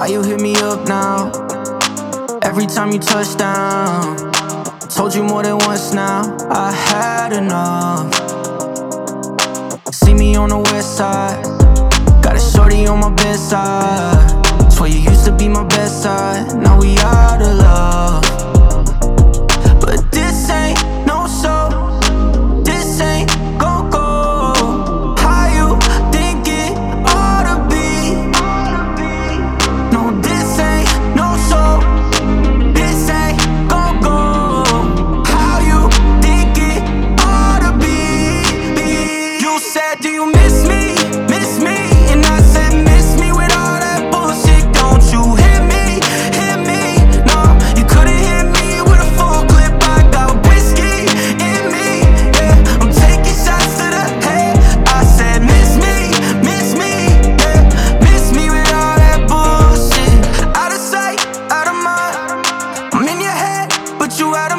Why you hit me up now? Every time you touch down, told you more than once now, I had enough. See me on the west side, got a shorty on my bedside. Swear you used to be my best side, now we out of love. But this ain't no show, this ain't gon' go how you think it ought to be. No, this ain't no show, this ain't gon' go how you think it ought to be. You said, do you miss me? Miss me? And I said, miss me with all that bullshit. Don't you hit me? Hit me? No, you couldn't hit me with a full clip. I got whiskey in me, yeah. I'm taking shots to the head. I said, miss me? Miss me? Yeah. Miss me with all that bullshit. Out of sight, out of mind. I'm in your head, but you out of